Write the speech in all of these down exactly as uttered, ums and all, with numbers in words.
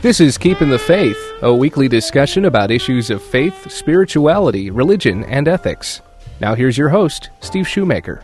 This is Keeping the Faith, a weekly discussion about issues of faith, spirituality, religion, and ethics. Now here's your host, Steve Shoemaker.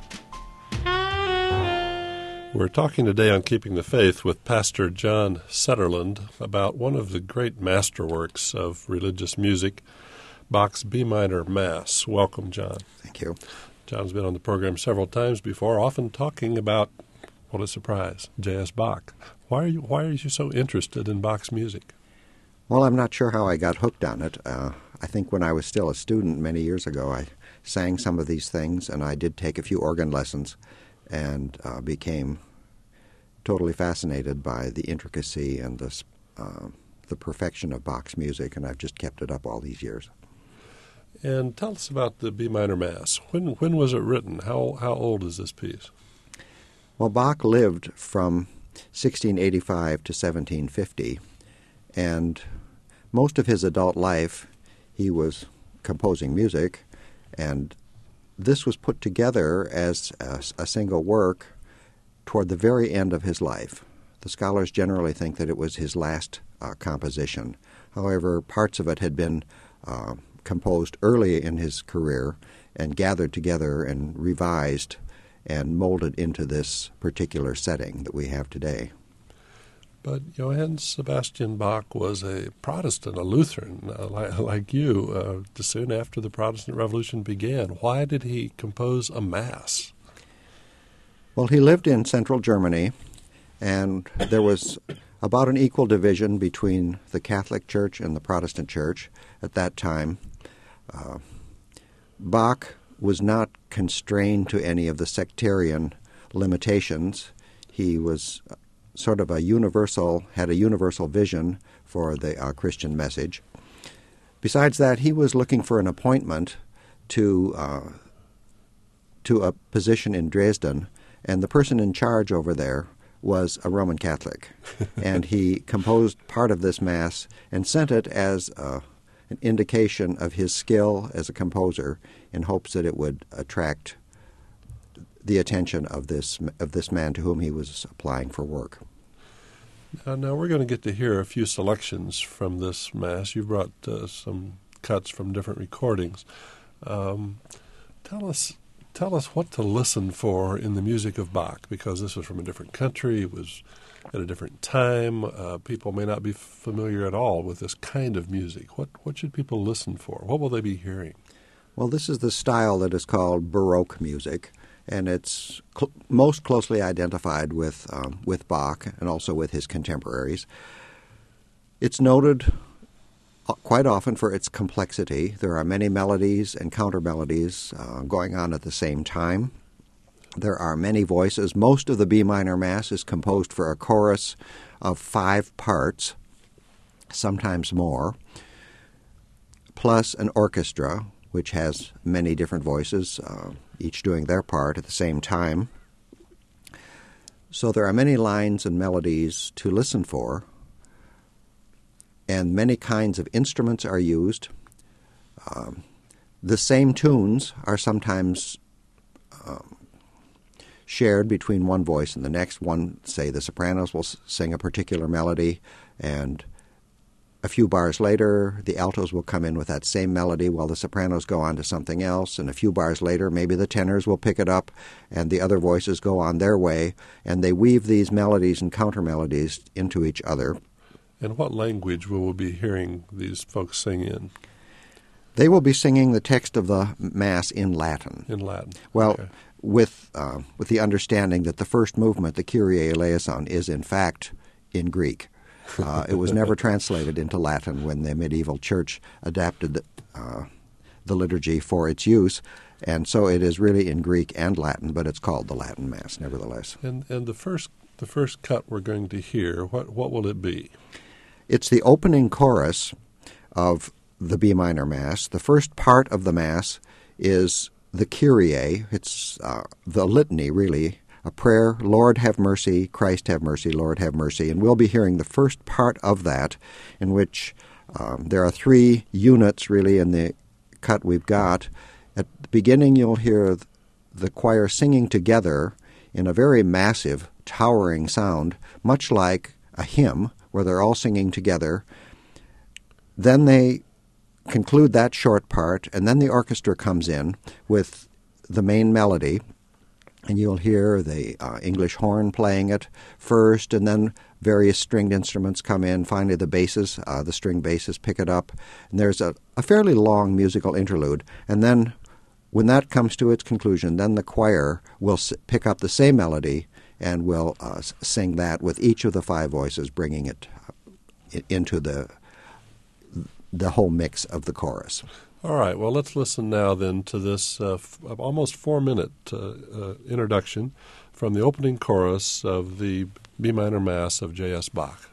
We're talking today on Keeping the Faith with Pastor John Setterlund about one of the great masterworks of religious music, Bach's B minor Mass. Welcome, John. Thank you. John's been on the program several times before, often talking about, what a surprise, J S. Bach. Why are you Why are you so interested in Bach's music? Well, I'm not sure how I got hooked on it. Uh, I think when I was still a student many years ago, I sang some of these things, and I did take a few organ lessons and uh, became totally fascinated by the intricacy and the, uh, the perfection of Bach's music, and I've just kept it up all these years. And tell us about the B minor Mass. When when was it written? How how old is this piece? Well, Bach lived from sixteen eighty-five to seventeen fifty, and most of his adult life he was composing music, and this was put together as a, a single work toward the very end of his life. The scholars generally think that it was his last uh, composition. However, parts of it had been uh, composed early in his career and gathered together and revised and molded into this particular setting that we have today. But Johann Sebastian Bach was a Protestant, a Lutheran, uh, like, like you, uh, soon after the Protestant Revolution began. Why did he compose a Mass? Well, he lived in central Germany, and there was about an equal division between the Catholic Church and the Protestant Church at that time. Uh, Bach was not constrained to any of the sectarian limitations. He was sort of a universal, had a universal vision for the uh, Christian message. Besides that, he was looking for an appointment to uh, to a position in Dresden, and the person in charge over there was a Roman Catholic. And he composed part of this Mass and sent it as a an indication of his skill as a composer in hopes that it would attract the attention of this of this man to whom he was applying for work. Now, now we're going to get to hear a few selections from this Mass. You brought uh, some cuts from different recordings. Um, tell us tell us what to listen for in the music of Bach, because this was from a different country. It was at a different time. Uh, people may not be familiar at all with this kind of music. What what should people listen for? What will they be hearing? Well, this is the style that is called Baroque music, and it's cl- most closely identified with um, with Bach and also with his contemporaries. It's noted quite often for its complexity. There are many melodies and counter-melodies uh, going on at the same time. There are many voices. Most of the B minor Mass is composed for a chorus of five parts, sometimes more, plus an orchestra, which has many different voices, uh, each doing their part at the same time. So there are many lines and melodies to listen for, and many kinds of instruments are used. Um, the same tunes are sometimes um, shared between one voice and the next. One, say, the sopranos will sing a particular melody, and a few bars later, the altos will come in with that same melody while the sopranos go on to something else, and a few bars later, maybe the tenors will pick it up, and the other voices go on their way, and they weave these melodies and counter-melodies into each other. And what language will we be hearing these folks sing in? They will be singing the text of the Mass in Latin. In Latin. Well, okay. with uh, with the understanding that the first movement, the Kyrie eleison, is in fact in Greek. Uh, it was never translated into Latin when the medieval church adapted the, uh, the liturgy for its use, and so it is really in Greek and Latin, but it's called the Latin Mass nevertheless. And and the first the first cut we're going to hear, what what will it be? It's the opening chorus of the B minor Mass. The first part of the Mass is the Kyrie. It's uh, the litany, really, a prayer, Lord have mercy, Christ have mercy, Lord have mercy. And we'll be hearing the first part of that, in which um, there are three units, really, in the cut we've got. At the beginning, you'll hear the choir singing together in a very massive, towering sound, much like a hymn where they're all singing together. Then they conclude that short part, and then the orchestra comes in with the main melody, and you'll hear the uh, English horn playing it first, and then various stringed instruments come in. Finally, the basses, uh, the string basses pick it up, and there's a, a fairly long musical interlude. And then when that comes to its conclusion, then the choir will s- pick up the same melody and will uh, sing that with each of the five voices, bringing it uh, into the the whole mix of the chorus. All right, well, let's listen now then to this uh, f- almost four-minute uh, uh, introduction from the opening chorus of the B minor Mass of J S Bach.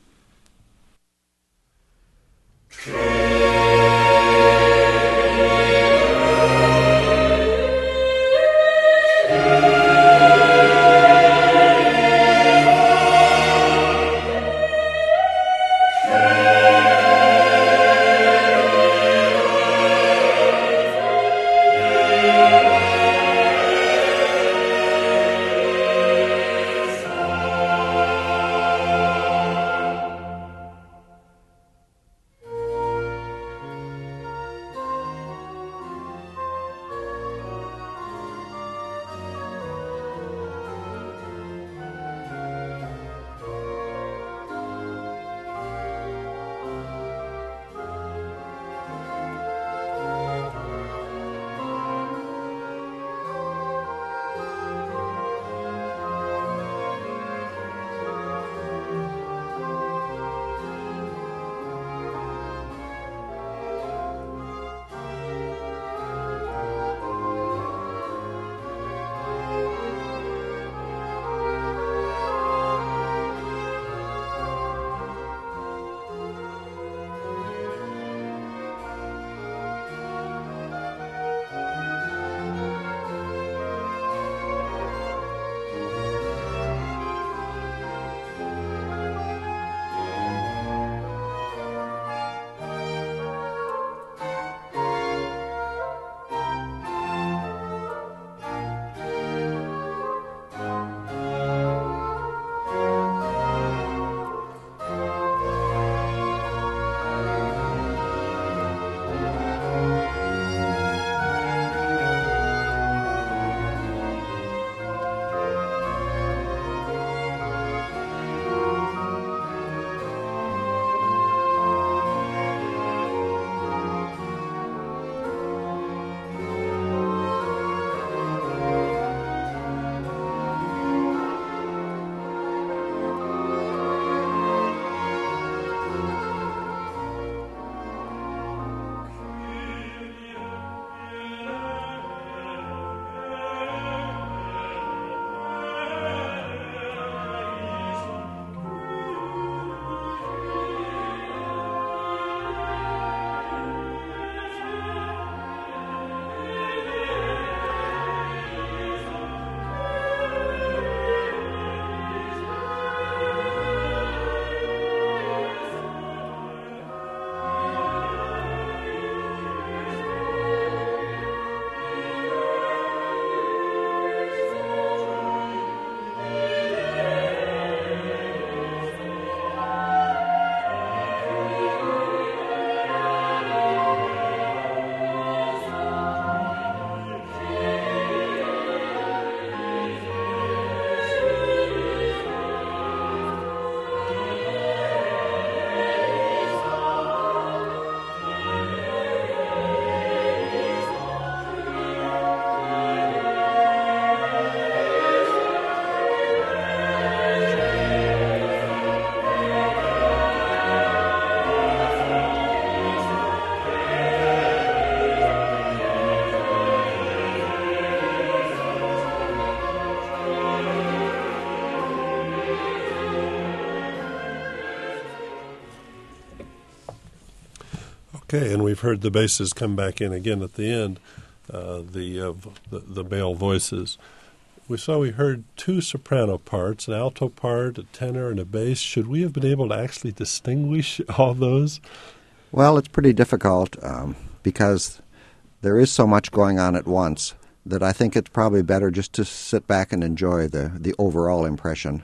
Okay, and we've heard the basses come back in again at the end, uh, the, uh, the the male voices. We saw we heard two soprano parts, an alto part, a tenor, and a bass. Should we have been able to actually distinguish all those? Well, it's pretty difficult um, because there is so much going on at once that I think it's probably better just to sit back and enjoy the, the overall impression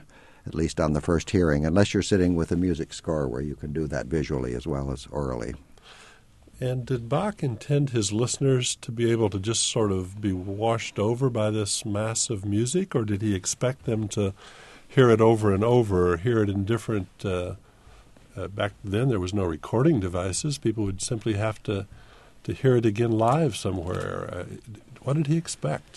at least on the first hearing, unless you're sitting with a music score where you can do that visually as well as orally. And did Bach intend his listeners to be able to just sort of be washed over by this mass of music, or did he expect them to hear it over and over, or hear it in different... Uh, uh, back then there was no recording devices. People would simply have to, to hear it again live somewhere. Uh, what did he expect?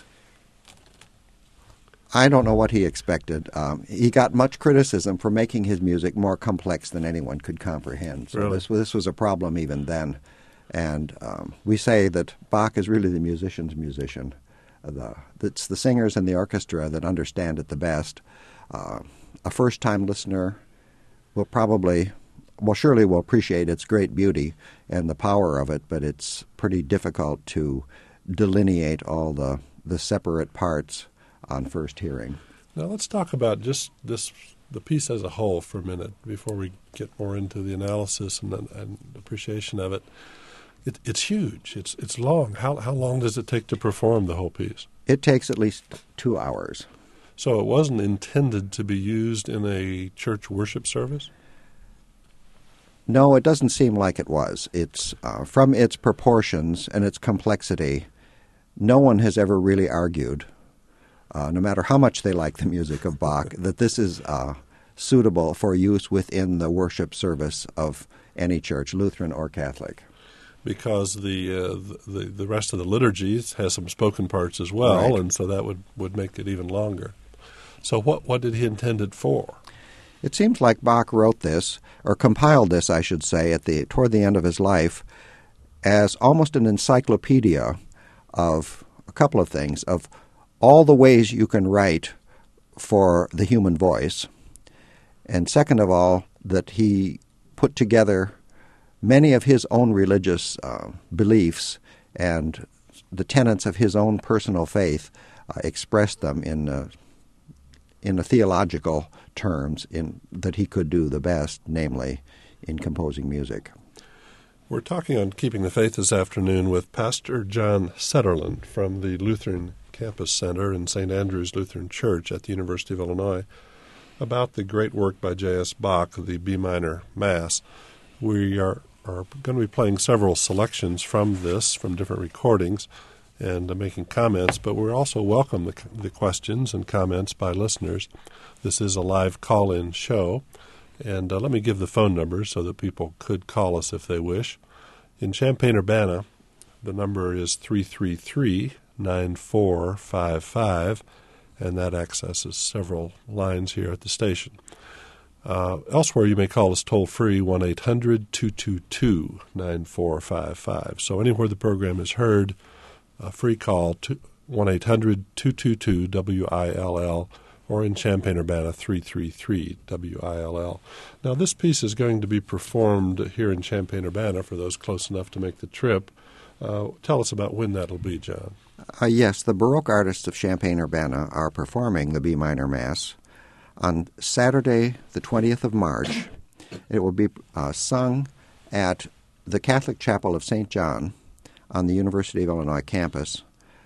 I don't know what he expected. Um, he got much criticism for making his music more complex than anyone could comprehend. So really? this, this was a problem even then. And um, we say that Bach is really the musician's musician. Uh, the, it's the singers and the orchestra that understand it the best. Uh, a first-time listener will probably, well, surely will appreciate its great beauty and the power of it, but it's pretty difficult to delineate all the, the separate parts on first hearing. Now let's talk about just this, the piece as a whole for a minute before we get more into the analysis and, and appreciation of it. It, it's huge. It's it's long. How how long does it take to perform the whole piece? It takes at least two hours. So it wasn't intended to be used in a church worship service? No, it doesn't seem like it was. It's uh, from its proportions and its complexity, no one has ever really argued, uh, no matter how much they like the music of Bach, that this is uh, suitable for use within the worship service of any church, Lutheran or Catholic. Because the, uh, the the rest of the liturgies has some spoken parts as well, Right. and so that would, would make it even longer. So what, what did he intend it for? It seems like Bach wrote this, or compiled this, I should say, at the toward the end of his life, as almost an encyclopedia of a couple of things, of all the ways you can write for the human voice, and second of all, that he put together many of his own religious uh, beliefs and the tenets of his own personal faith, uh, expressed them in uh, in a theological terms in that he could do the best, namely in composing music. We're talking on Keeping the Faith this afternoon with Pastor John Setterlund from the Lutheran Campus Center in Saint Andrew's Lutheran Church at the University of Illinois about the great work by J S. Bach, the B minor Mass. We are, are going to be playing several selections from this, from different recordings, and uh, making comments, but we also welcome the, the questions and comments by listeners. This is a live call-in show, and uh, let me give the phone number so that people could call us if they wish. In Champaign-Urbana, the number is three three three, nine four five five, and that accesses several lines here at the station. Uh, elsewhere, you may call us toll-free, one eight hundred, two two two, nine four five five. So anywhere the program is heard, a free call to one eight hundred, two two two, W I L L, or in Champaign-Urbana, three three three, W I L L. Now, this piece is going to be performed here in Champaign-Urbana for those close enough to make the trip. Uh, tell us about when that'll be, John. Uh, yes, the Baroque artists of Champaign-Urbana are performing the B minor Mass on Saturday, the twentieth of March. It will be uh, sung at the Catholic Chapel of Saint John on the University of Illinois campus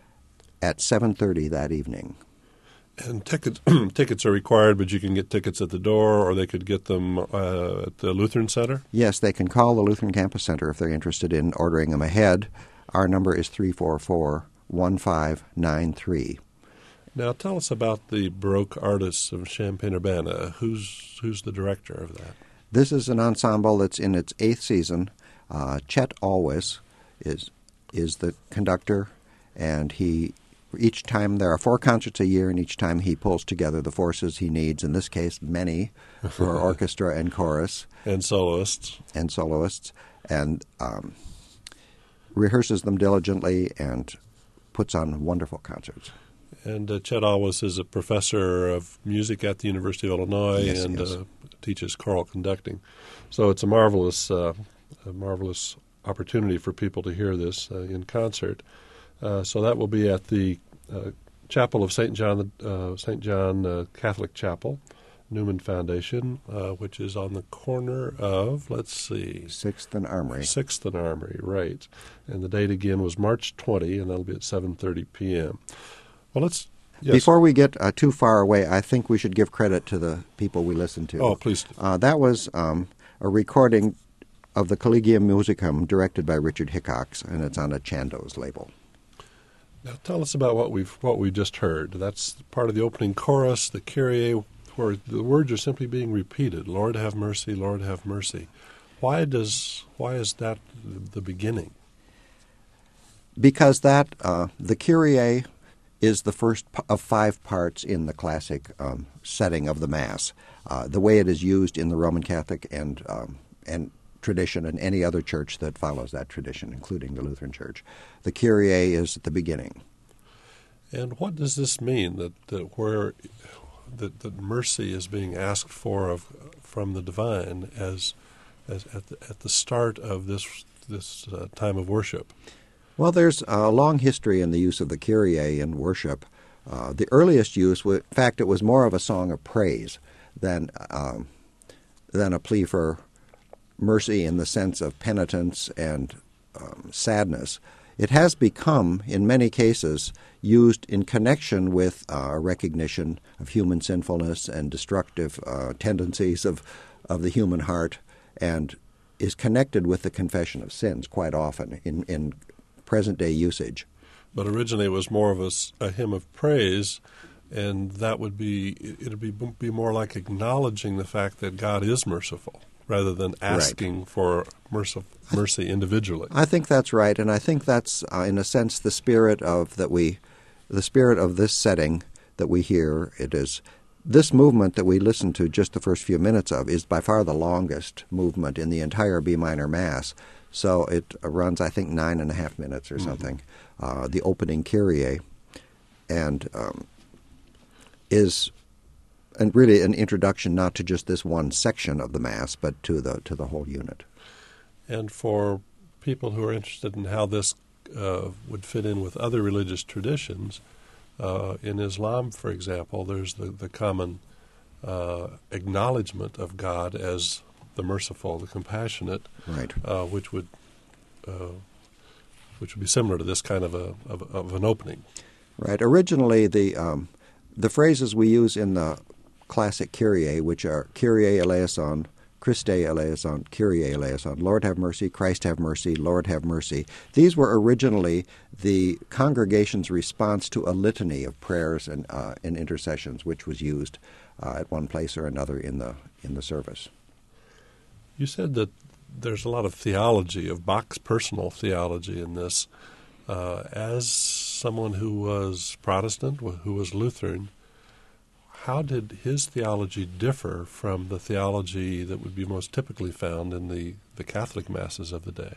at seven thirty that evening. And tickets tickets are required, but you can get tickets at the door, or they could get them uh, at the Lutheran Center? Yes, they can call the Lutheran Campus Center if they're interested in ordering them ahead. Our number is three four four, one five nine three. Now, tell us about the Baroque artists of Champaign-Urbana. Who's who's the director of that? This is an ensemble that's in its eighth season. Uh, Chet Alwis is is the conductor, and he each time there are four concerts a year, and each time he pulls together the forces he needs. In this case, many for orchestra and chorus And soloists. and soloists, and um, rehearses them diligently and puts on wonderful concerts. And uh, Chet Alwis is a professor of music at the University of Illinois Yes, and yes. Uh, teaches choral conducting. So it's a marvelous, uh, a marvelous opportunity for people to hear this uh, in concert. Uh, so that will be at the uh, Chapel of Saint John, uh, Saint John uh, Catholic Chapel, Newman Foundation, uh, which is on the corner of, let's see, Sixth and Armory. Sixth and Armory, right. And the date again was March twentieth, and that'll be at seven thirty p.m. Well, let's Yes. Before we get uh, too far away, I think we should give credit to the people we listened to. Oh, please. Uh, that was um, a recording of the Collegium Musicum directed by Richard Hickox, and it's on a Chandos label. Now tell us about what we've what we just heard. That's part of the opening chorus, the Kyrie, where the words are simply being repeated. Lord have mercy, Lord have mercy. Why does why is that the beginning? Because that uh, the Kyrie is the first of five parts in the classic um, setting of the Mass. Uh, the way it is used in the Roman Catholic and um, and tradition and any other church that follows that tradition, including the Lutheran Church. The Kyrie is at the beginning. And what does this mean, that, that where that, that mercy is being asked for of from the divine as as at the, at the start of this this uh, time of worship? Well, there's a long history in the use of the Kyrie in worship. Uh, the earliest use, in fact, it was more of a song of praise than um, than a plea for mercy in the sense of penitence and um, sadness. It has become, in many cases, used in connection with uh, a recognition of human sinfulness and destructive uh, tendencies of, of the human heart, and is connected with the confession of sins quite often in, in present-day usage. But originally it was more of a, a hymn of praise, and that would be, it would be, be more like acknowledging the fact that God is merciful, rather than asking right. for mercy, mercy individually. I think that's right, and I think that's, uh, in a sense, the spirit of that we, the spirit of this setting that we hear. It is this movement that we listened to just the first few minutes of is by far the longest movement in the entire B minor Mass. So it runs, I think, nine and a half minutes or mm-hmm. something. Uh, the opening Kyrie, and um, is. And really an introduction not to just this one section of the Mass, but to the to the whole unit. And for people who are interested in how this uh, would fit in with other religious traditions, uh, in Islam, for example, there's the, the common uh, acknowledgement of God as the merciful, the compassionate, right? Uh, which would uh, which would be similar to this kind of a of, of an opening. Right. Originally, the um, the phrases we use in the classic Kyrie, which are Kyrie eleison, Christe eleison, Kyrie eleison, Lord have mercy, Christ have mercy, Lord have mercy. These were originally the congregation's response to a litany of prayers and uh, and intercessions, which was used uh, at one place or another in the in the service. You said that there's a lot of theology, of Bach's personal theology in this. Uh, as someone who was Protestant, who was Lutheran, how did his theology differ from the theology that would be most typically found in the, the Catholic masses of the day?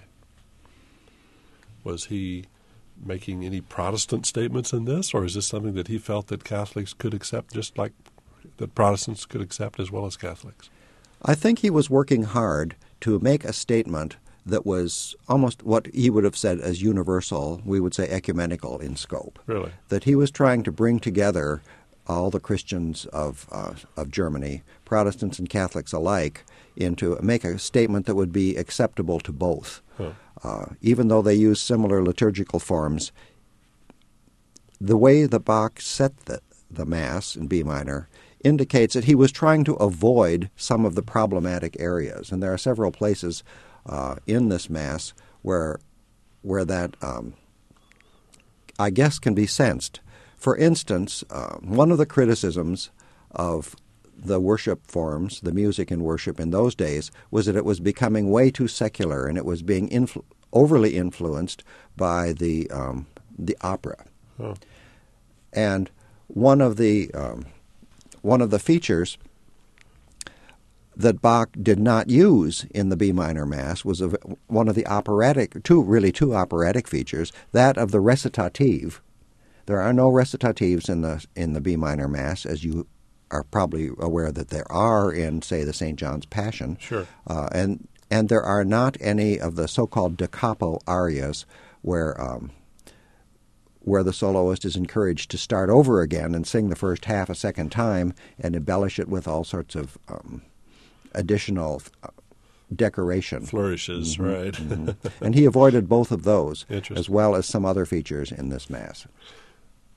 Was he making any Protestant statements in this, or is this something that he felt that Catholics could accept just like that Protestants could accept as well as Catholics? I think he was working hard to make a statement that was almost what he would have said as universal, we would say ecumenical in scope. Really? That he was trying to bring together all the Christians of uh, of Germany, Protestants and Catholics alike, into make a statement that would be acceptable to both. Huh. Uh, even though they use similar liturgical forms, the way that Bach set the, the Mass in B minor indicates that he was trying to avoid some of the problematic areas. And there are several places uh, in this Mass where where that, um, I guess, can be sensed. For instance, uh, one of the criticisms of the worship forms, the music in worship in those days, was that it was becoming way too secular, and it was being influ- overly influenced by the um, the opera. Oh. And one of the um, one of the features that Bach did not use in the B minor Mass was a, one of the operatic, two really two operatic features, that of the recitative. There are no recitatives in the in the B minor Mass, as you are probably aware that there are in, say, the Saint John's Passion. Sure. Uh, and and there are not any of the so-called da capo arias where um, where the soloist is encouraged to start over again and sing the first half a second time and embellish it with all sorts of um, additional uh, decoration. Flourishes, mm-hmm, right. mm-hmm. And he avoided both of those, Interesting. as well as some other features in this Mass.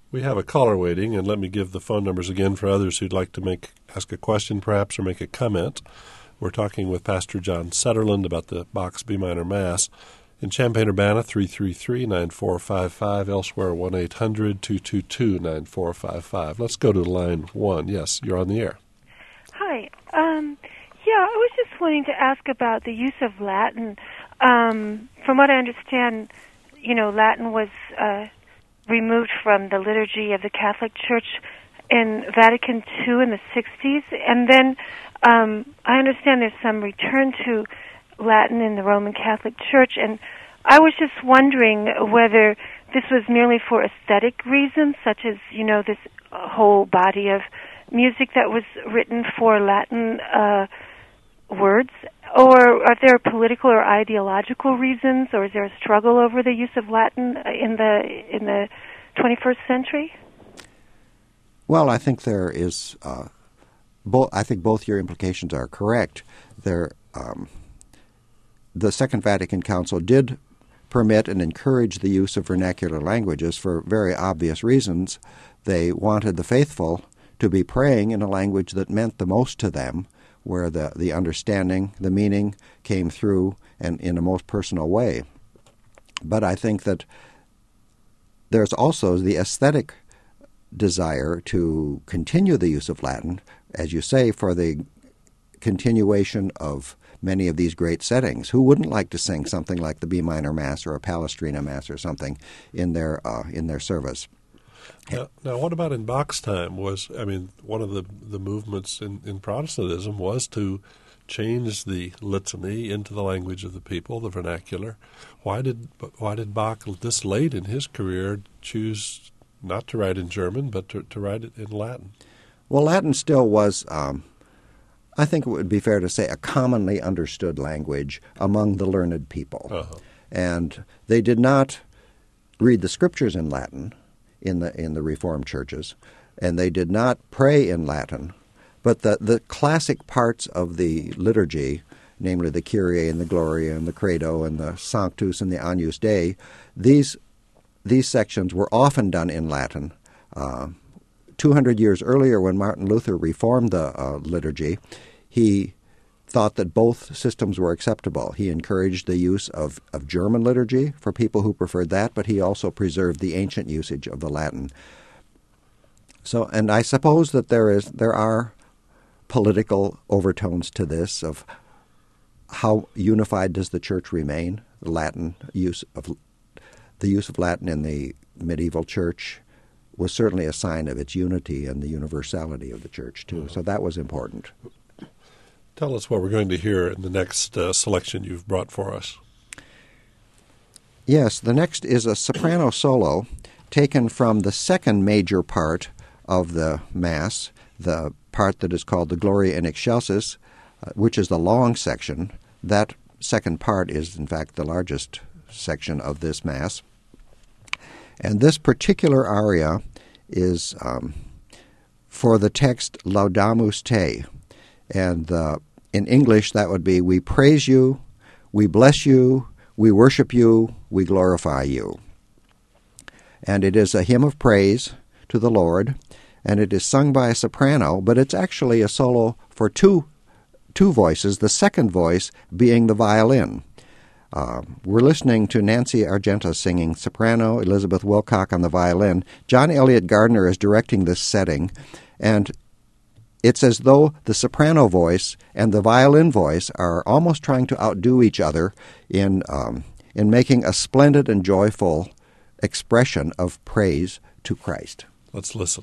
We have a caller waiting, and let me give the phone numbers again for others who'd like to make ask a question perhaps or make a comment. We're talking with Pastor John Setterland about the Bach's B minor Mass. In Champaign-Urbana, three three three, nine four five five. Elsewhere, one eight hundred, two two two, nine four five five. Let's go to line one. Yes, you're on the air. Hi. Um, yeah, I was just wanting to ask about the use of Latin. Um, from what I understand, you know, Latin was uh, removed from the liturgy of the Catholic Church in Vatican Two in the sixties, and then um, I understand there's some return to Latin in the Roman Catholic Church, and I was just wondering whether this was merely for aesthetic reasons, such as, you know, this whole body of music that was written for Latin uh, words, or are there political or ideological reasons, or is there a struggle over the use of Latin in the in the twenty-first century? Well, I think there is. Uh, both. I think both your implications are correct. There. Um, The Second Vatican Council did permit and encourage the use of vernacular languages for very obvious reasons. They wanted the faithful to be praying in a language that meant the most to them, where the, the understanding, the meaning came through and in a most personal way. But I think that there's also the aesthetic desire to continue the use of Latin, as you say, for the continuation of many of these great settings. Who wouldn't like to sing something like the B minor Mass or a Palestrina Mass or something in their uh, in their service? Now, now, what about in Bach's time? Was I mean, one of the the movements in, in Protestantism was to change the litany into the language of the people, the vernacular. Why did why did Bach this late in his career choose not to write in German but to, to write it in Latin? Well, Latin still was. Um, I think it would be fair to say, a commonly understood language among the learned people. Uh-huh. And they did not read the scriptures in Latin in the in the Reformed churches, and they did not pray in Latin. But the, the classic parts of the liturgy, namely the Kyrie and the Gloria and the Credo and the Sanctus and the Agnus Dei, these, these sections were often done in Latin. Uh, two hundred years earlier, when Martin Luther reformed the uh, liturgy, he thought that both systems were acceptable. He encouraged the use of, of German liturgy for people who preferred that, but he also preserved the ancient usage of the Latin. So, and I suppose that there is there are political overtones to this of how unified does the church remain? The Latin use of the use of Latin in the medieval church was certainly a sign of its unity and the universality of the church, too. So that was important. Tell us what we're going to hear in the next uh, selection you've brought for us. Yes, the next is a soprano solo taken from the second major part of the Mass, the part that is called the Gloria in Excelsis, uh, which is the long section. That second part is, in fact, the largest section of this Mass. And this particular aria is um, for the text Laudamus Te. And uh, in English, that would be, we praise you, we bless you, we worship you, we glorify you. And it is a hymn of praise to the Lord, and it is sung by a soprano, but it's actually a solo for two, two voices, the second voice being the violin. Uh, we're listening to Nancy Argenta singing soprano, Elizabeth Wilcock on the violin. John Elliott Gardner is directing this setting, and it's as though the soprano voice and the violin voice are almost trying to outdo each other in um, in making a splendid and joyful expression of praise to Christ. Let's listen.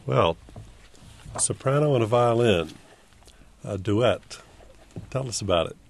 Well, a soprano and a violin, a duet. Tell us about it.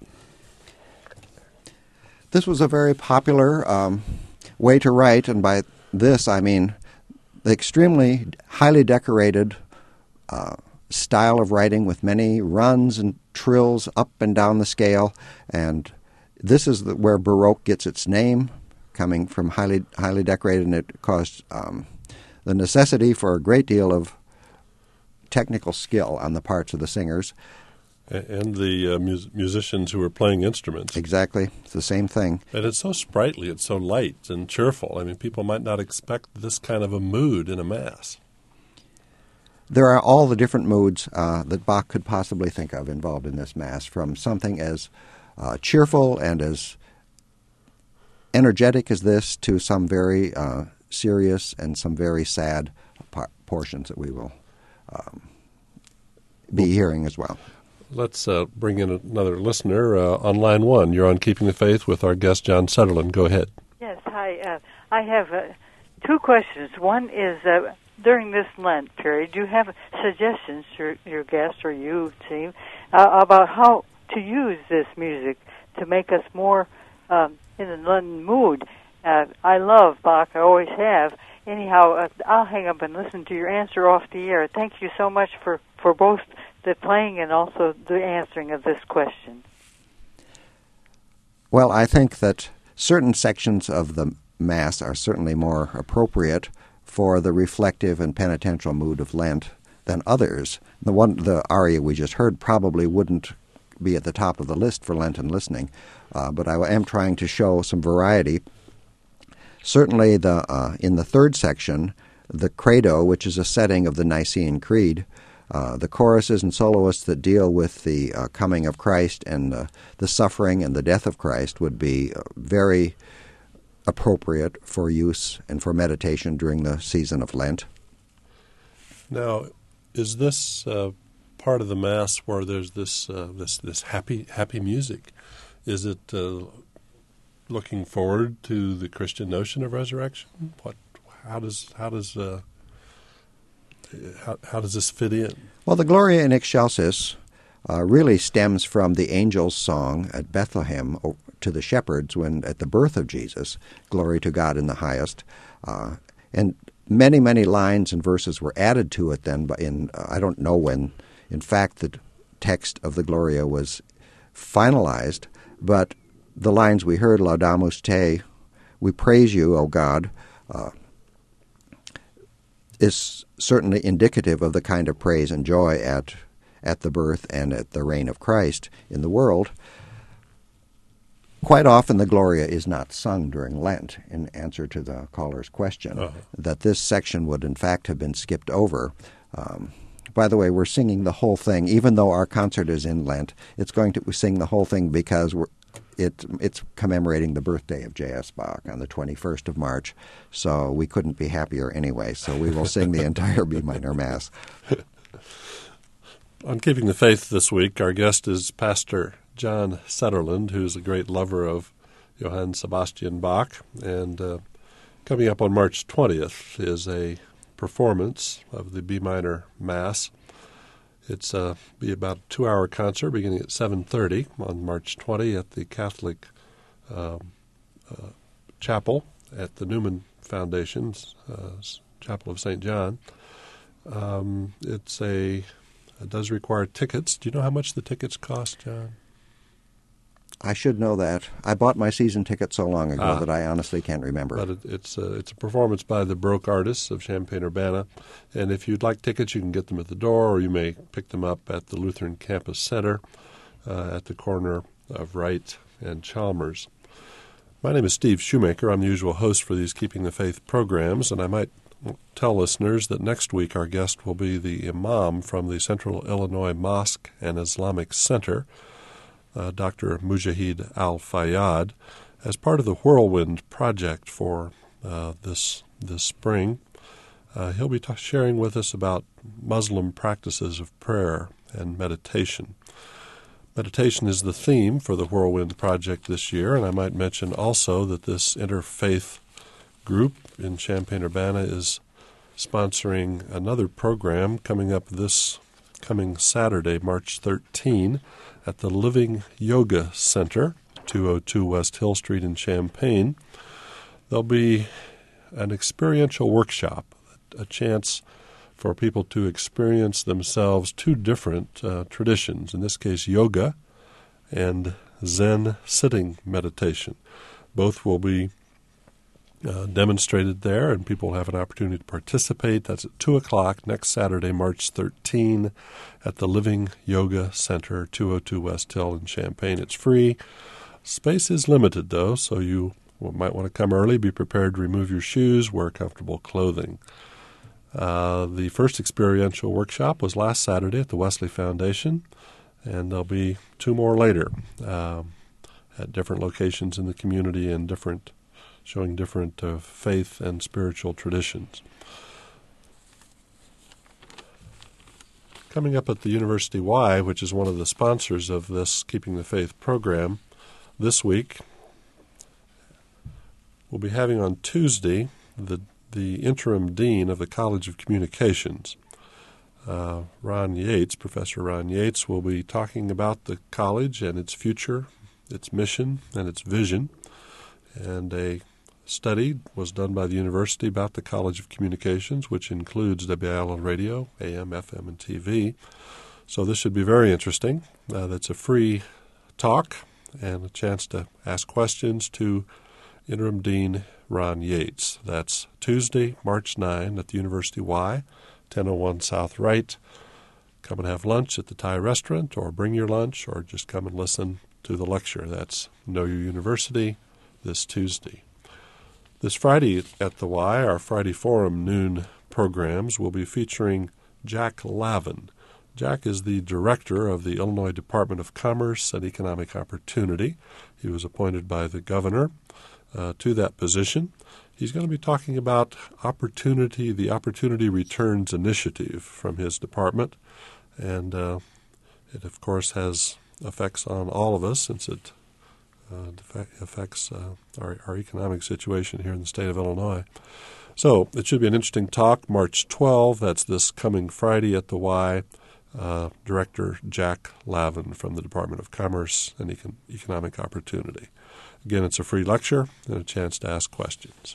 This was a very popular um, way to write, and by this I mean the extremely highly decorated uh, style of writing with many runs and trills up and down the scale, and this is the, where Baroque gets its name, coming from highly highly decorated, and it caused um, the necessity for a great deal of technical skill on the parts of the singers. And the uh, mus- musicians who were playing instruments. Exactly. It's the same thing. And it's so sprightly, it's so light and cheerful. I mean, people might not expect this kind of a mood in a Mass. There are all the different moods uh, that Bach could possibly think of involved in this Mass, from something as uh, cheerful and as energetic as this to some very uh, serious and some very sad par- portions that we will um, be hearing as well. Let's uh, bring in another listener uh, on line one. You're on Keeping the Faith with our guest, John Sutherland. Go ahead. Yes, hi. Uh, I have uh, two questions. One is, uh, during this Lent period, do you have suggestions to your guest or you, team, uh, about how to use this music to make us more um, in the Lenten mood? Uh, I love Bach. I always have. Anyhow, uh, I'll hang up and listen to your answer off the air. Thank you so much for, for both the playing and also the answering of this question. Well, I think that certain sections of the Mass are certainly more appropriate for the reflective and penitential mood of Lent than others. The one, the aria we just heard probably wouldn't be at the top of the list for Lenten listening, uh, but I am trying to show some variety. Certainly, the uh, in the third section, the Credo, which is a setting of the Nicene Creed, Uh, the choruses and soloists that deal with the uh, coming of Christ and uh, the suffering and the death of Christ would be uh, very appropriate for use and for meditation during the season of Lent. Now, is this uh, part of the Mass where there's this uh, this this happy happy music? Is it uh, looking forward to the Christian notion of resurrection? What? How does how does uh, How, how does this fit in? Well, the Gloria in Excelsis uh, really stems from the angel's song at Bethlehem to the shepherds when at the birth of Jesus, glory to God in the highest. Uh, and many, many lines and verses were added to it then, but in uh, I don't know when, in fact, the text of the Gloria was finalized, but the lines we heard, Laudamus Te, we praise you, O God, uh, is certainly indicative of the kind of praise and joy at at the birth and at the reign of Christ in the world. Quite often the Gloria is not sung during Lent, in answer to the caller's question, uh-huh. that this section would in fact have been skipped over. Um, by the way, we're singing the whole thing. Even though our concert is in Lent, it's going to we sing the whole thing because we're It, it's commemorating the birthday of J S. Bach on the twenty-first of March, so we couldn't be happier anyway, so we will sing the entire B minor Mass. On Keeping the Faith this week, our guest is Pastor John Sutherland, who's a great lover of Johann Sebastian Bach, and uh, coming up on March twentieth is a performance of the B minor Mass. It's uh, be about a two-hour concert beginning at seven thirty on March twentieth at the Catholic uh, uh, Chapel at the Newman Foundation's uh, Chapel of Saint John. Um, it's a it does require tickets. Do you know how much the tickets cost, John? I should know that. I bought my season ticket so long ago ah, that I honestly can't remember. But it, it's, a, it's a performance by the Baroque artists of Champaign-Urbana. And if you'd like tickets, you can get them at the door, or you may pick them up at the Lutheran Campus Center uh, at the corner of Wright and Chalmers. My name is Steve Shoemaker. I'm the usual host for these Keeping the Faith programs, and I might tell listeners that next week our guest will be the imam from the Central Illinois Mosque and Islamic Center, Uh, Doctor Mujahid Al-Fayyad, as part of the Whirlwind Project for uh, this this spring. Uh, he'll be t- sharing with us about Muslim practices of prayer and meditation. Meditation is the theme for the Whirlwind Project this year, and I might mention also that this interfaith group in Champaign-Urbana is sponsoring another program coming up this coming Saturday, March thirteenth, at the Living Yoga Center, two oh two West Hill Street in Champaign. There'll be an experiential workshop, a chance for people to experience themselves two different uh, traditions, in this case yoga and Zen sitting meditation. Both will be uh, demonstrated there, and people will have an opportunity to participate. That's at two o'clock next Saturday, March thirteenth, at the Living Yoga Center, two oh two West Hill in Champaign. It's free. Space is limited, though, so you might want to come early, be prepared to remove your shoes, wear comfortable clothing. Uh, the first experiential workshop was last Saturday at the Wesley Foundation, and there'll be two more later uh, at different locations in the community and different, showing different uh, faith and spiritual traditions. Coming up at the University Y, which is one of the sponsors of this Keeping the Faith program, this week we'll be having on Tuesday the the interim dean of the College of Communications. Uh, Ron Yates, Professor Ron Yates, will be talking about the college and its future, its mission, and its vision. And a study was done by the university about the College of Communications, which includes W I L L radio, A M, F M, and T V. So this should be very interesting. Uh, that's a free talk and a chance to ask questions to Interim Dean Ron Yates. That's Tuesday, March ninth at the University Y, ten oh one South Wright. Come and have lunch at the Thai restaurant, or bring your lunch, or just come and listen to the lecture. That's Know Your University this Tuesday. This Friday at the Y, our Friday Forum noon programs will be featuring Jack Lavin. Jack is the director of the Illinois Department of Commerce and Economic Opportunity. He was appointed by the governor Uh, to that position. He's going to be talking about opportunity, the Opportunity Returns Initiative from his department, and uh, it, of course, has effects on all of us since it uh, affects uh, our, our economic situation here in the state of Illinois. So it should be an interesting talk, March twelfth. That's this coming Friday at the Y. Uh, Director Jack Lavin from the Department of Commerce and Econ- Economic Opportunity. Again, it's a free lecture and a chance to ask questions.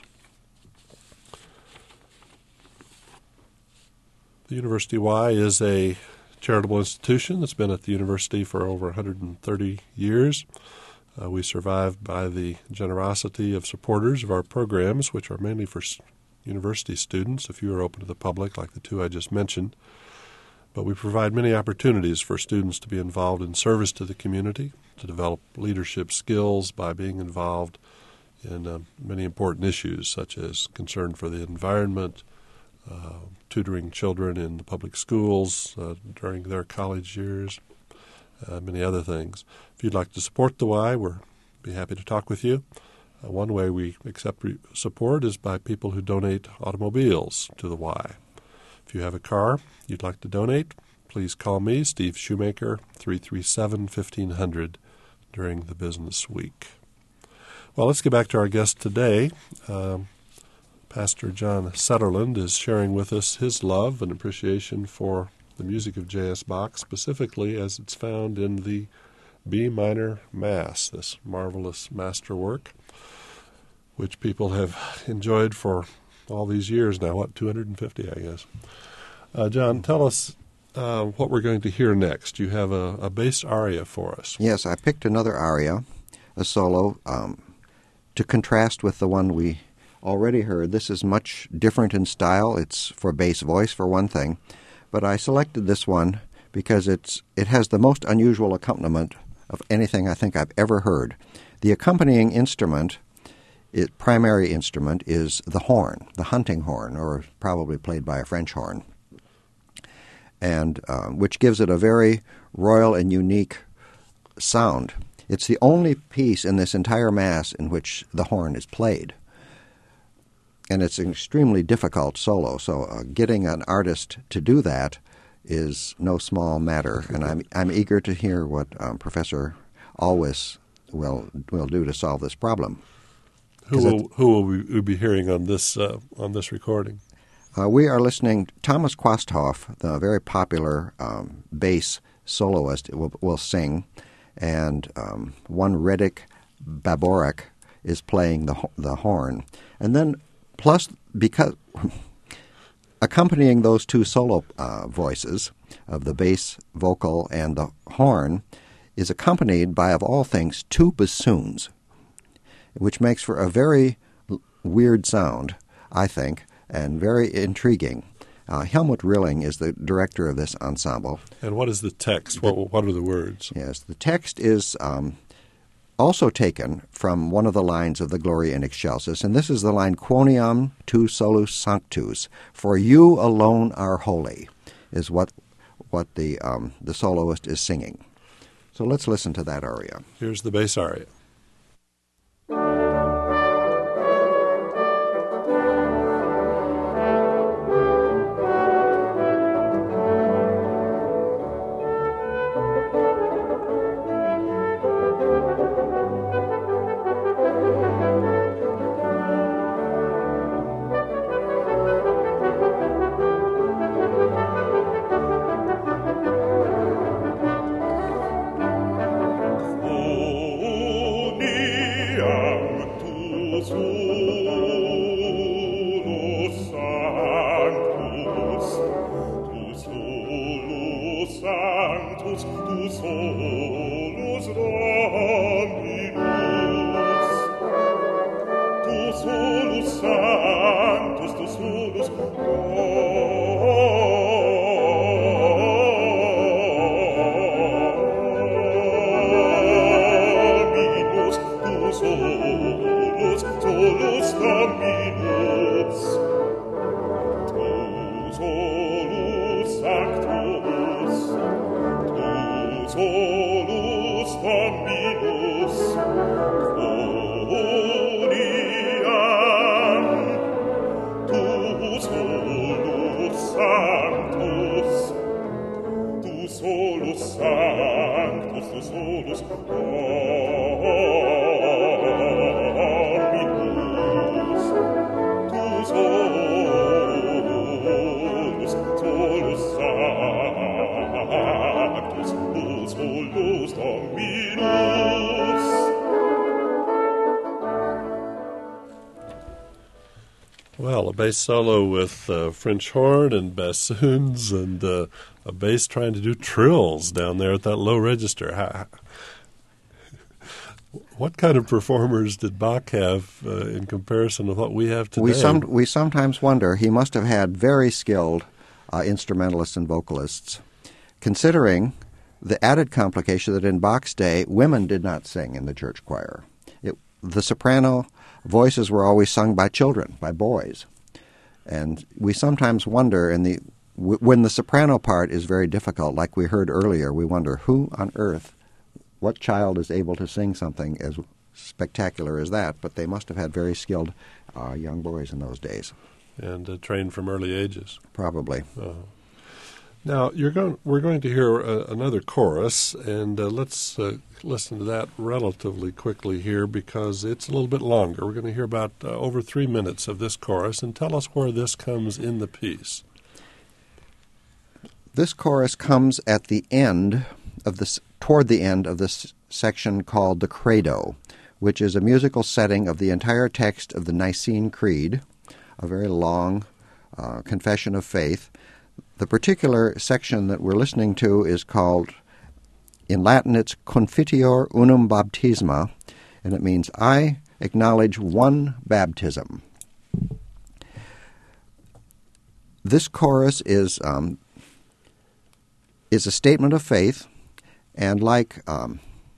The University Y is a charitable institution that's been at the university for over one hundred thirty years. Uh, we survive by the generosity of supporters of our programs, which are mainly for s- university students. A few are open to the public, like the two I just mentioned. But we provide many opportunities for students to be involved in service to the community, to develop leadership skills by being involved in uh, many important issues, such as concern for the environment, uh, tutoring children in the public schools uh, during their college years, uh, many other things. If you'd like to support the Y, we're be happy to talk with you. Uh, one way we accept re- support is by people who donate automobiles to the Y. If you have a car you'd like to donate, please call me, Steve Shoemaker, three three seven, fifteen hundred during the business week. Well, let's get back to our guest today. Um, Pastor John Setterland is sharing with us his love and appreciation for the music of J S. Bach, specifically as it's found in the B minor Mass, this marvelous masterwork, which people have enjoyed for all these years now, what, two hundred fifty, I guess. Uh, John, tell us uh, what we're going to hear next. You have a, a bass aria for us. Yes, I picked another aria, a solo, um, to contrast with the one we already heard. This is much different in style. It's for bass voice, for one thing. But I selected this one because it's it has the most unusual accompaniment of anything I think I've ever heard. The accompanying instrument, it, primary instrument, is the horn, the hunting horn, or probably played by a French horn, and uh, which gives it a very royal and unique sound. It's the only piece in this entire Mass in which the horn is played. And it's an extremely difficult solo, so uh, getting an artist to do that is no small matter, and I'm I'm eager to hear what um, Professor Alwis will will do to solve this problem. Who will who will we be hearing on this uh, on this recording? Uh, we are listening to Thomas Quasthoff, the very popular um, bass soloist, will, will sing, and um, one Reddick Baborek is playing the the horn. And then, plus, because accompanying those two solo uh, voices of the bass vocal and the horn is accompanied by, of all things, two bassoons, which makes for a very weird sound, I think, and very intriguing. Uh, Helmut Rilling is the director of this ensemble. And what is the text? The, what, what are the words? Yes, the text is um, also taken from one of the lines of the Gloria in Excelsis, and this is the line, Quoniam tu solus sanctus, for you alone are holy, is what what the um, the soloist is singing. So let's listen to that aria. Here's the bass aria. Well, a bass solo with uh, French horn and bassoons and uh, a bass trying to do trills down there at that low register. How, what kind of performers did Bach have uh, in comparison with what we have today? We, some, we sometimes wonder. He must have had very skilled uh, instrumentalists and vocalists, considering the added complication that in Bach's day, women did not sing in the church choir. It, the soprano voices were always sung by children, by boys. And we sometimes wonder, in the w- when the soprano part is very difficult, like we heard earlier, we wonder who on earth, what child is able to sing something as spectacular as that? But they must have had very skilled uh, young boys in those days. And uh, trained from early ages. Probably. Uh-huh. Now, you're going. We're going to hear uh, another chorus, and uh, let's uh, listen to that relatively quickly here because it's a little bit longer. We're going to hear about uh, over three minutes of this chorus, and tell us where this comes in the piece. This chorus comes at the end of this, toward the end of this section called the Credo, which is a musical setting of the entire text of the Nicene Creed, a very long uh, confession of faith. The particular section that we're listening to is called, in Latin, it's Confiteor unum baptisma, and it means, I acknowledge one baptism. This chorus is um, is a statement of faith, and like um,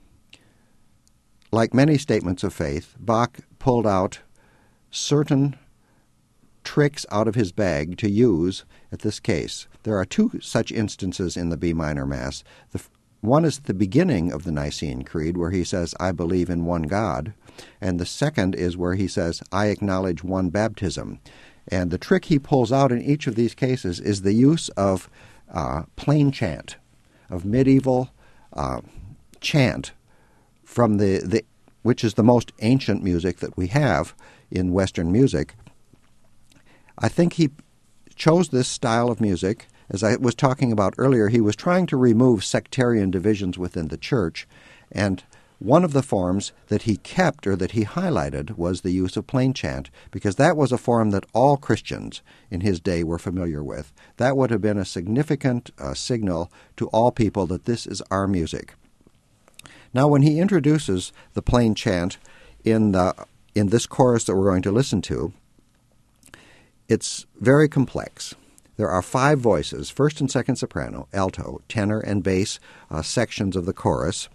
like many statements of faith, Bach pulled out certain tricks out of his bag to use at this case. There are two such instances in the B minor Mass. The f- one is at the beginning of the Nicene Creed, where he says, I believe in one God, and the second is where he says, I acknowledge one baptism. And the trick he pulls out in each of these cases is the use of uh, plain chant, of medieval uh, chant, from the, the which is the most ancient music that we have in Western music. I think he chose this style of music. As I was talking about earlier, he was trying to remove sectarian divisions within the church, and one of the forms that he kept or that he highlighted was the use of plain chant, because that was a form that all Christians in his day were familiar with. That would have been a significant uh, signal to all people that this is our music. Now, when he introduces the plain chant in the in this chorus that we're going to listen to, it's very complex. There are five voices, first and second soprano, alto, tenor, and bass uh, sections of the chorus.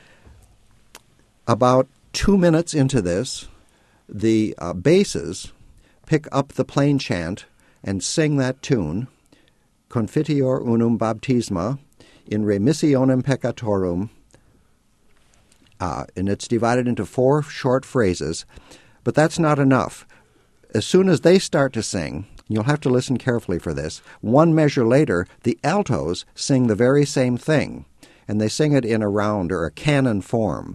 About two minutes into this, the uh, basses pick up the plain chant and sing that tune, Confiteor unum baptisma in remissionem peccatorum, uh, and it's divided into four short phrases, but that's not enough. As soon as they start to sing, you'll have to listen carefully for this, one measure later, the altos sing the very same thing, and they sing it in a round or a canon form.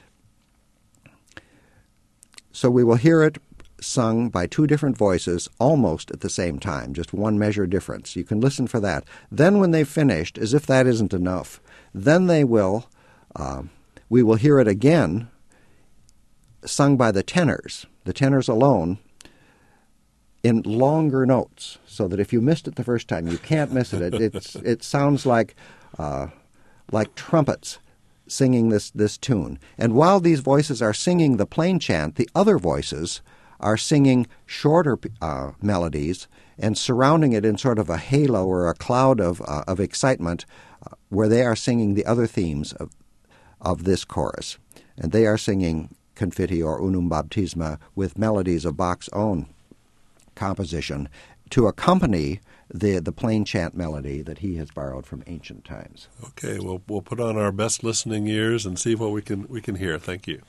So we will hear it sung by two different voices almost at the same time, just one measure difference. You can listen for that. Then when they've finished, as if that isn't enough, then they will, uh, we will hear it again sung by the tenors, the tenors alone, in longer notes, so that if you missed it the first time, you can't miss it. it it's, it sounds like uh, like trumpets singing this, this tune. And while these voices are singing the plain chant, the other voices are singing shorter uh, melodies and surrounding it in sort of a halo or a cloud of, uh, of excitement uh, where they are singing the other themes of, of this chorus. And they are singing Confiteor unum baptisma with melodies of Bach's own composition to accompany the the plain chant melody that he has borrowed from ancient times. Okay, well, we'll put on our best listening ears and see what we can we can hear. Thank you.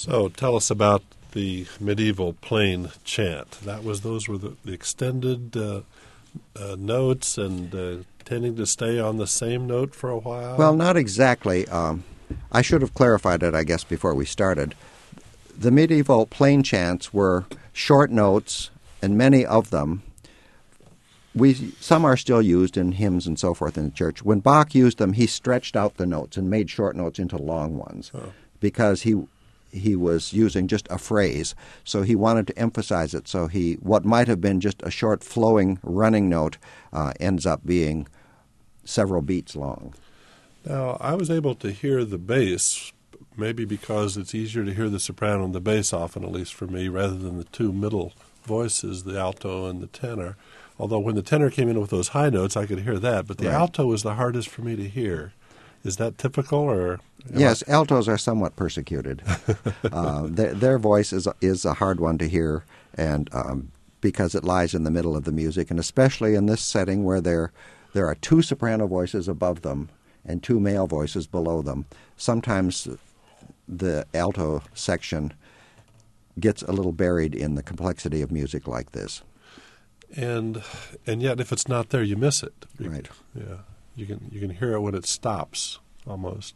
So tell us about the medieval plain chant. That was those were the, the extended uh, uh, notes and uh, tending to stay on the same note for a while. Well, not exactly. Um, I should have clarified it, I guess, before we started. The medieval plain chants were short notes, and many of them, we some are still used in hymns and so forth in the church. When Bach used them, he stretched out the notes and made short notes into long ones oh. because he he was using just a phrase. So he wanted to emphasize it. So he what might have been just a short flowing running note uh, ends up being several beats long. Now, I was able to hear the bass, maybe because it's easier to hear the soprano and the bass often, at least for me, rather than the two middle voices, the alto and the tenor. Although when the tenor came in with those high notes, I could hear that. But the right. alto was the hardest for me to hear. Is that typical? Or Yes, I... altos are somewhat persecuted. uh, their, their voice is, is a hard one to hear, and um, because it lies in the middle of the music, and especially in this setting where there, there are two soprano voices above them and two male voices below them. Sometimes the alto section gets a little buried in the complexity of music like this. And and yet, if it's not there, you miss it. Right. Yeah, you can you can hear it when it stops almost.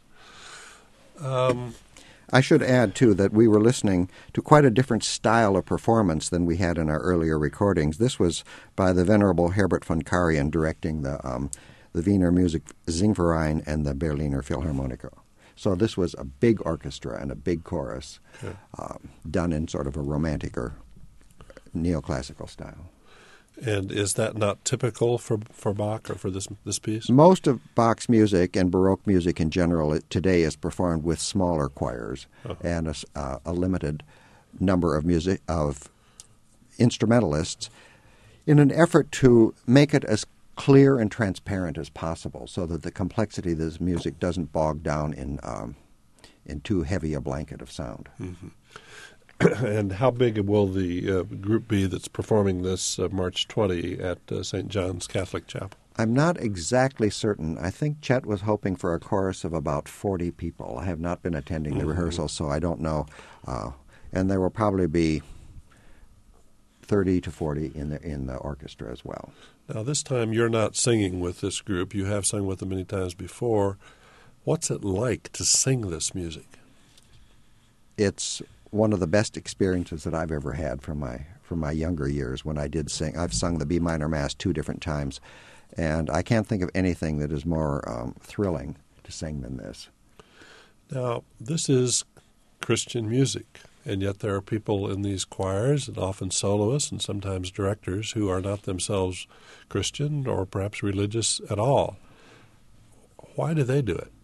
Um, I should add too that we were listening to quite a different style of performance than we had in our earlier recordings. This was by the Venerable Herbert von Karajan directing the um, the Wiener Musik Singverein and the Berliner Philharmoniker. So this was a big orchestra and a big chorus, okay. um, done in sort of a romantic or neoclassical style. And is that not typical for for Bach or for this this piece? Most of Bach's music and Baroque music in general today is performed with smaller choirs uh-huh. and a, uh, a limited number of music of instrumentalists in an effort to make it as clear and transparent as possible so that the complexity of this music doesn't bog down in um, in too heavy a blanket of sound. Mm-hmm. And how big will the uh, group be that's performing this uh, March twentieth at uh, Saint John's Catholic Chapel? I'm not exactly certain. I think Chet was hoping for a chorus of about forty people. I have not been attending the mm-hmm. rehearsal, so I don't know. Uh, and there will probably be thirty to forty in the in the orchestra as well. Now, this time you're not singing with this group. You have sung with them many times before. What's it like to sing this music? It's one of the best experiences that I've ever had from my from my younger years when I did sing. I've sung the B minor Mass two different times, and I can't think of anything that is more um, thrilling to sing than this. Now, this is Christian music, and yet there are people in these choirs, and often soloists and sometimes directors, who are not themselves Christian or perhaps religious at all. Why do they do it?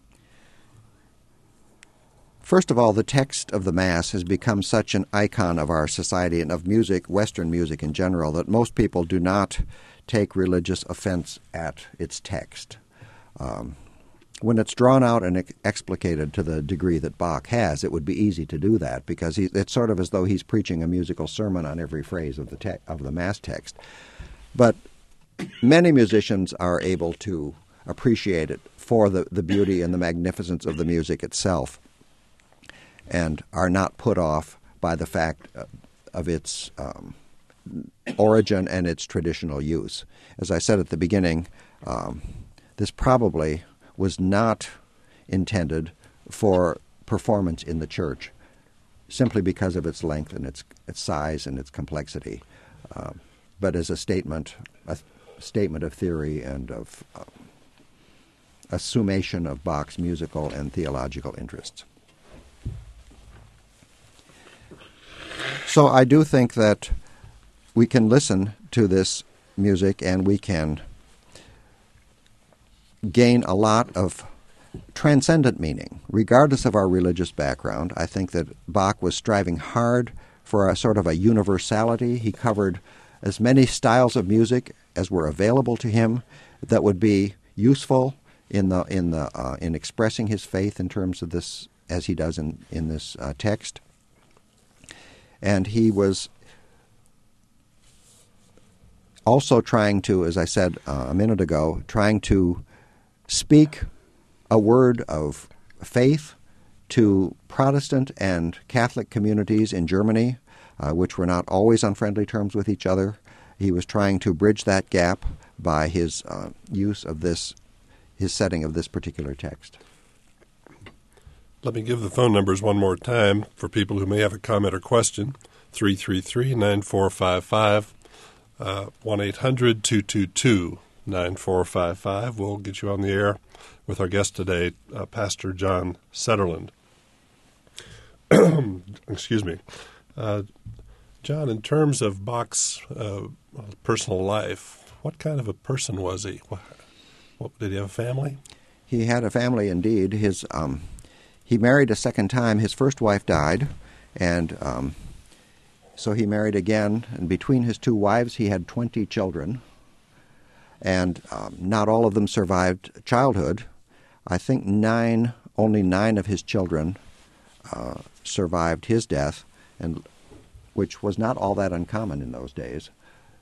First of all, the text of the Mass has become such an icon of our society and of music, Western music in general, that most people do not take religious offense at its text. Um, when it's drawn out and ex- explicated to the degree that Bach has, it would be easy to do that because he, it's sort of as though he's preaching a musical sermon on every phrase of the te- of the Mass text. But many musicians are able to appreciate it for the, the beauty and the magnificence of the music itself, and are not put off by the fact of its um, origin and its traditional use. As I said at the beginning, um, this probably was not intended for performance in the church, simply because of its length and its, its size and its complexity, uh, but as a statement, a statement of theory and of uh, a summation of Bach's musical and theological interests. So I do think that we can listen to this music and we can gain a lot of transcendent meaning, regardless of our religious background. I think that Bach was striving hard for a sort of a universality. He covered as many styles of music as were available to him that would be useful in the in the uh, in expressing his faith in terms of this, as he does in in this uh, text. And he was also trying to, as I said uh, a minute ago, trying to speak a word of faith to Protestant and Catholic communities in Germany, uh, which were not always on friendly terms with each other. He was trying to bridge that gap by his uh, use of this, his setting of this particular text. Let me give the phone numbers one more time for people who may have a comment or question. three three three, nine four five five, uh, one eight hundred, two two two, nine four five five. We'll get you on the air with our guest today, uh, Pastor John Setterland. Excuse me. Uh, John, in terms of Bach's uh, personal life, what kind of a person was he? What, what, did he have a family? He had a family indeed. His um, he married a second time. His first wife died, and um, so he married again. And between his two wives, he had twenty children, and um, not all of them survived childhood. I think nine, only nine of his children uh, survived his death, and which was not all that uncommon in those days.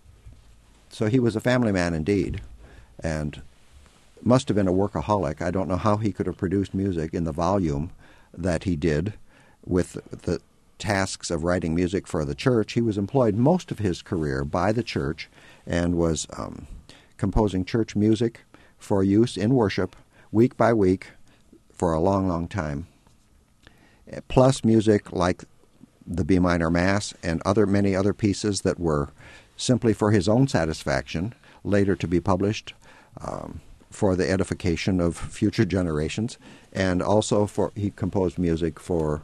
So he was a family man indeed, and must have been a workaholic. I don't know how he could have produced music in the volume that he did with the tasks of writing music for the church. He was employed most of his career by the church and was um, composing church music for use in worship week by week for a long, long time, plus music like the B minor Mass and other many other pieces that were simply for his own satisfaction, later to be published um, for the edification of future generations, and also for he composed music for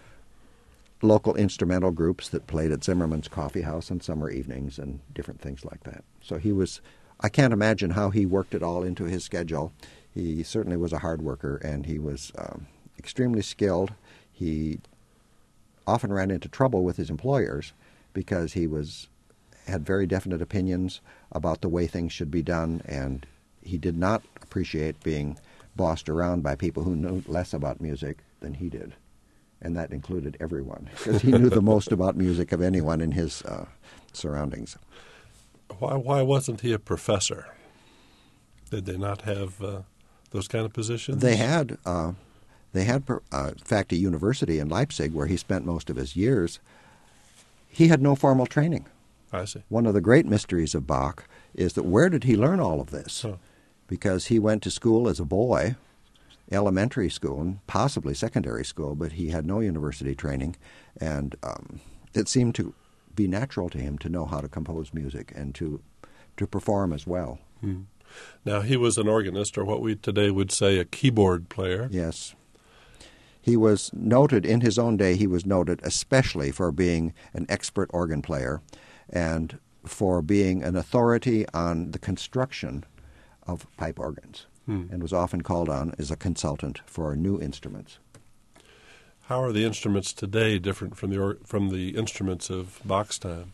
local instrumental groups that played at Zimmerman's Coffee House on summer evenings and different things like that. So he was, I can't imagine how he worked it all into his schedule. He certainly was a hard worker, and he was um, extremely skilled. He often ran into trouble with his employers because he was had very definite opinions about the way things should be done, and he did not appreciate being bossed around by people who knew less about music than he did. And that included everyone, because he knew the most about music of anyone in his uh, surroundings. Why why wasn't he a professor? Did they not have uh, those kind of positions? They had, uh, they had, uh, in fact, a university in Leipzig where he spent most of his years. He had no formal training. I see. One of the great mysteries of Bach is that where did he learn all of this? Huh. Because he went to school as a boy, elementary school, and possibly secondary school, but he had no university training, and um, it seemed to be natural to him to know how to compose music and to to perform as well. Hmm. Now, he was an organist, or what we today would say a keyboard player. Yes. He was noted, in his own day, he was noted especially for being an expert organ player and for being an authority on the construction of pipe organs, hmm. and was often called on as a consultant for new instruments. How are the instruments today different from the or, from the instruments of Bach's time?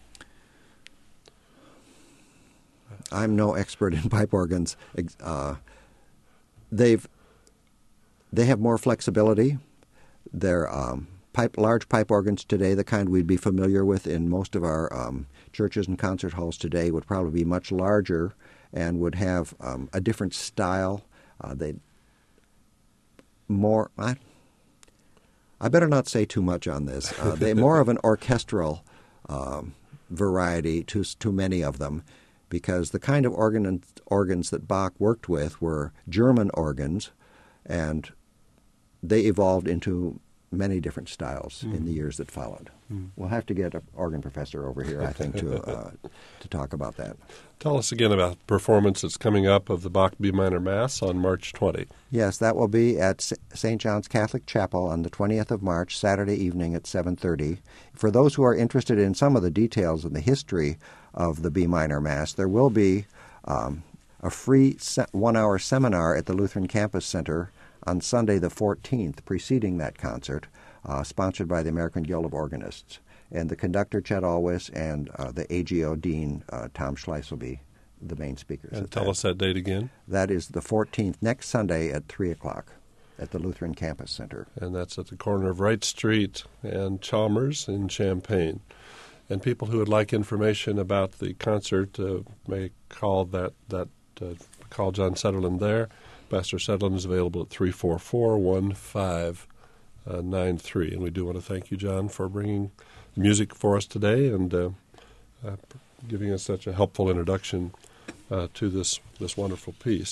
I'm no expert in pipe organs. Uh, they've they have more flexibility. They're um, pipe large pipe organs today, the kind we'd be familiar with in most of our um, churches and concert halls today, would probably be much larger and would have um, a different style. Uh, they more. I, I better not say too much on this. Uh, they more of an orchestral um, variety to to many of them, because the kind of organ organs that Bach worked with were German organs, and they evolved into many different styles mm. in the years that followed. Mm. We'll have to get an organ professor over here, I think, to uh, to talk about that. Tell us again about the performance that's coming up of the Bach B minor Mass on March twentieth. Yes, that will be at Saint John's Catholic Chapel on the twentieth of March, Saturday evening at seven thirty. For those who are interested in some of the details and the history of the B minor Mass, there will be um, a free se- one-hour seminar at the Lutheran Campus Center on Sunday the fourteenth, preceding that concert, uh, sponsored by the American Guild of Organists. And the conductor, Chet Alwis, and uh, the A G O dean, uh, Tom Schleiss, will be the main speakers. And tell that. us that date again. That is the fourteenth, next Sunday at three o'clock at the Lutheran Campus Center. And that's at the corner of Wright Street and Chalmers in Champaign. And people who would like information about the concert uh, may call that, that uh, call John Setterland there. Pastor Setterland is available at three four four, one five nine three. And we do want to thank you, John, for bringing the music for us today and uh, uh, giving us such a helpful introduction uh, to this, this wonderful piece.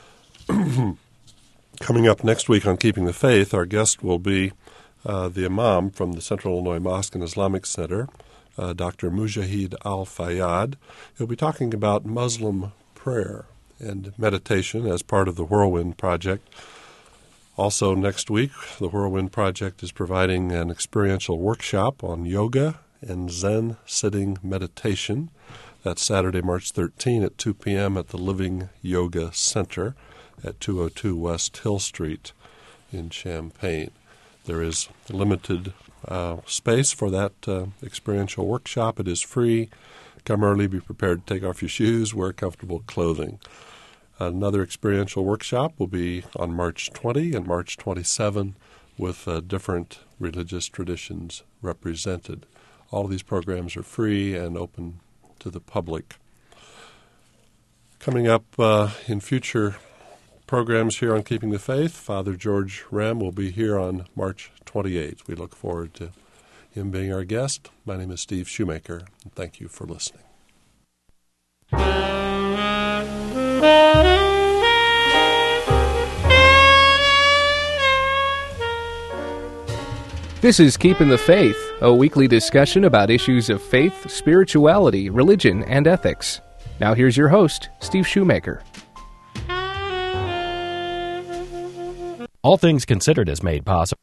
Coming up next week on Keeping the Faith, our guest will be uh, the Imam from the Central Illinois Mosque and Islamic Center, uh, Doctor Mujahid Al-Fayyad. He'll be talking about Muslim prayer and meditation as part of the Whirlwind Project. Also next week, the Whirlwind Project is providing an experiential workshop on yoga and Zen sitting meditation. That's Saturday, March thirteenth at two p.m. at the Living Yoga Center at two oh two West Hill Street in Champaign. There is limited uh, space for that uh, experiential workshop. It is free. Come early, be prepared to take off your shoes, wear comfortable clothing. Another experiential workshop will be on March twentieth and March twenty-seventh with uh, different religious traditions represented. All of these programs are free and open to the public. Coming up uh, in future programs here on Keeping the Faith, Father George Rem will be here on March twenty-eighth. We look forward to him being our guest. My name is Steve Shoemaker, and thank you for listening. This is Keeping the Faith, a weekly discussion about issues of faith, spirituality, religion, and ethics. Now here's your host, Steve Shoemaker. All Things Considered is made possible.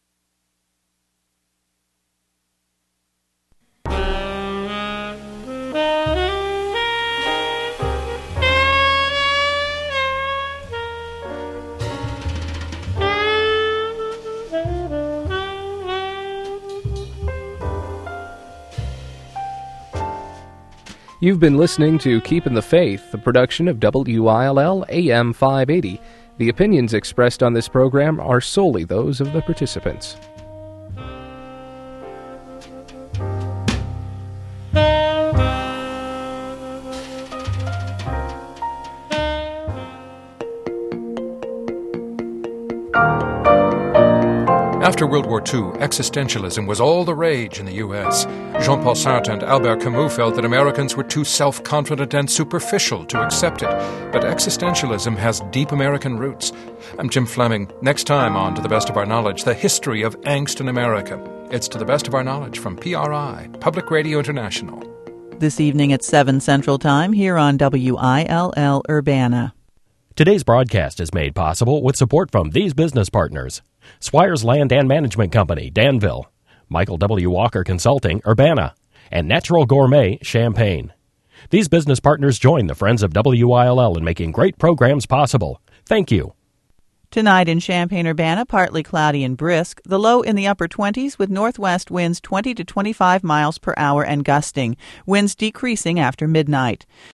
You've been listening to Keeping the Faith, a production of W I L L A M five eighty. The opinions expressed on this program are solely those of the participants. After World War Two, existentialism was all the rage in the U S Jean-Paul Sartre and Albert Camus felt that Americans were too self-confident and superficial to accept it. But existentialism has deep American roots. I'm Jim Fleming. Next time on To the Best of Our Knowledge, the history of angst in America. It's To the Best of Our Knowledge from P R I, Public Radio International. This evening at seven Central Time here on W I L L Urbana. Today's broadcast is made possible with support from these business partners: Swires Land and Management Company, Danville; Michael W. Walker Consulting, Urbana; and Natural Gourmet, Champaign. These business partners join the Friends of W I L L in making great programs possible. Thank you. Tonight in Champaign-Urbana, partly cloudy and brisk, the low in the upper twenties with northwest winds twenty to twenty-five miles per hour and gusting, winds decreasing after midnight.